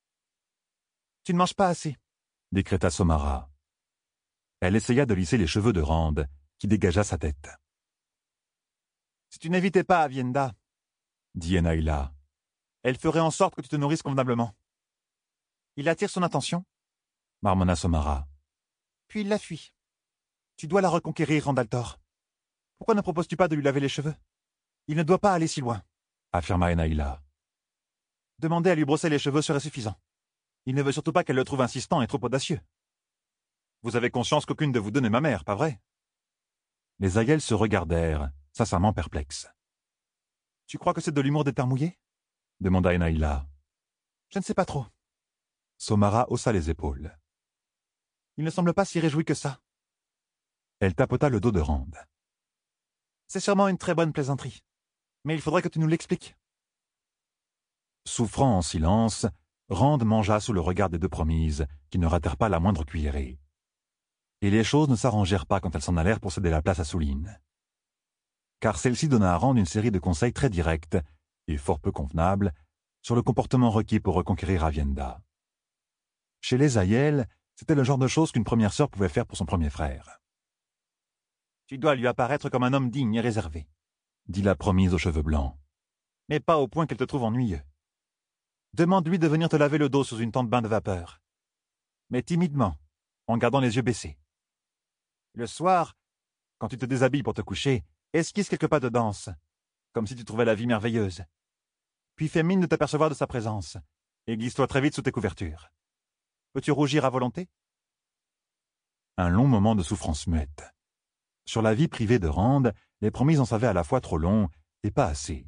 « Tu ne manges pas assez, » décréta Somara. Elle essaya de lisser les cheveux de Rand, qui dégagea sa tête. « Si tu n'invitais pas Avienda, » dit Enaïla, « elle ferait en sorte que tu te nourrisses convenablement. »« Il attire son attention, » marmonna Somara. « Puis il la fuit. Tu dois la reconquérir, Randaltor. Pourquoi ne proposes-tu pas de lui laver les cheveux? Il ne doit pas aller si loin, » affirma Enaïla. « Demander à lui brosser les cheveux serait suffisant. Il ne veut surtout pas qu'elle le trouve insistant et trop audacieux. Vous avez conscience qu'aucune de vous 2 n'est ma mère, pas vrai? » Les aïeuls se regardèrent, sincèrement perplexes. « Tu crois que c'est de l'humour des terres mouillées? » demanda Enaïla. « Je ne sais pas trop. » Somara haussa les épaules. « Il ne semble pas si réjoui que ça. » Elle tapota le dos de Rand. « C'est sûrement une très bonne plaisanterie, mais il faudrait que tu nous l'expliques. » Souffrant en silence, Rand mangea sous le regard des 2 promises, qui ne ratèrent pas la moindre cuillerée. Et les choses ne s'arrangèrent pas quand elles s'en allèrent pour céder la place à Souline. Car celle-ci donna à Rand une série de conseils très directs, et fort peu convenables, sur le comportement requis pour reconquérir Avienda. Chez les Aïels, c'était le genre de choses qu'une première sœur pouvait faire pour son premier frère. « Tu dois lui apparaître comme un homme digne et réservé, » dit la promise aux cheveux blancs, « mais pas au point qu'elle te trouve ennuyeux. Demande-lui de venir te laver le dos sous une tente bain de vapeur, mais timidement, en gardant les yeux baissés. Le soir, quand tu te déshabilles pour te coucher, esquisse quelques pas de danse, comme si tu trouvais la vie merveilleuse. Puis fais mine de t'apercevoir de sa présence, et glisse-toi très vite sous tes couvertures. Peux-tu rougir à volonté? » Un long moment de souffrance muette. Sur la vie privée de Rand, les promises en savaient à la fois trop long et pas assez.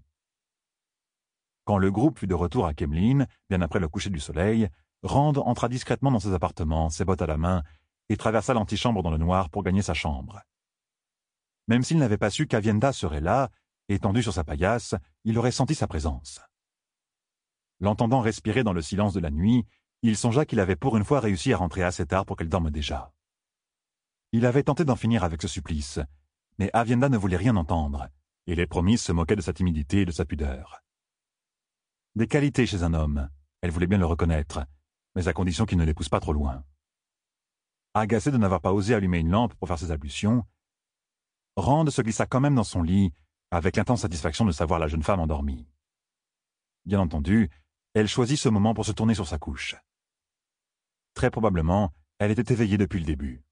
Quand le groupe fut de retour à Kemlin, bien après le coucher du soleil, Rand entra discrètement dans ses appartements, ses bottes à la main, et traversa l'antichambre dans le noir pour gagner sa chambre. Même s'il n'avait pas su qu'Avienda serait là, étendu sur sa paillasse, il aurait senti sa présence. L'entendant respirer dans le silence de la nuit, il songea qu'il avait pour une fois réussi à rentrer assez tard pour qu'elle dorme déjà. Il avait tenté d'en finir avec ce supplice, mais Avienda ne voulait rien entendre, et les promises se moquaient de sa timidité et de sa pudeur. Des qualités chez un homme, elle voulait bien le reconnaître, mais à condition qu'il ne les pousse pas trop loin. Agacé de n'avoir pas osé allumer une lampe pour faire ses ablutions, Rand se glissa quand même dans son lit, avec l'intense satisfaction de savoir la jeune femme endormie. Bien entendu, elle choisit ce moment pour se tourner sur sa couche. Très probablement, elle était éveillée depuis le début.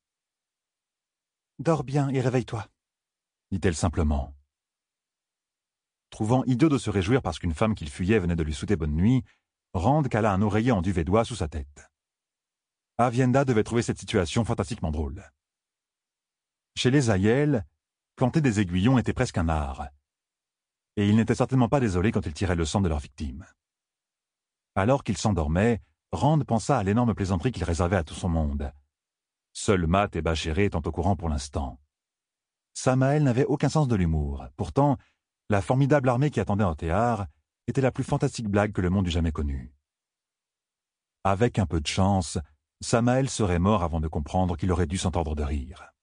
« Dors bien et réveille-toi, » dit-elle simplement. Trouvant idiot de se réjouir parce qu'une femme qu'il fuyait venait de lui souhaiter bonne nuit, Rand cala un oreiller en duvet d'oie sous sa tête. Avienda devait trouver cette situation fantastiquement drôle. Chez les Aïels, planter des aiguillons était presque un art, et ils n'étaient certainement pas désolés quand ils tiraient le sang de leurs victimes. Alors qu'il s'endormait, Rand pensa à l'énorme plaisanterie qu'il réservait à tout son monde. Seuls Matt et Bachéré étant au courant pour l'instant. Samael n'avait aucun sens de l'humour. Pourtant, la formidable armée qui attendait en théâtre était la plus fantastique blague que le monde eût jamais connue. Avec un peu de chance, Samael serait mort avant de comprendre qu'il aurait dû s'entendre de rire.